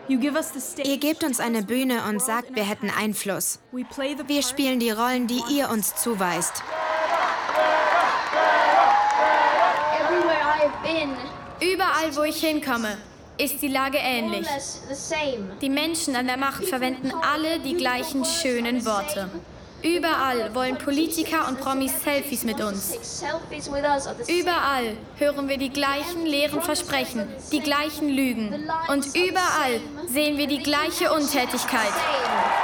Ihr gebt uns eine Bühne und sagt, wir hätten Einfluss. Wir spielen die Rollen, die ihr uns zuweist. Überall, wo ich hinkomme, ist die Lage ähnlich. Die Menschen an der Macht verwenden alle die gleichen schönen Worte. Überall wollen Politiker und Promis Selfies mit uns. Überall hören wir die gleichen leeren Versprechen, die gleichen Lügen. Und überall sehen wir die gleiche Untätigkeit.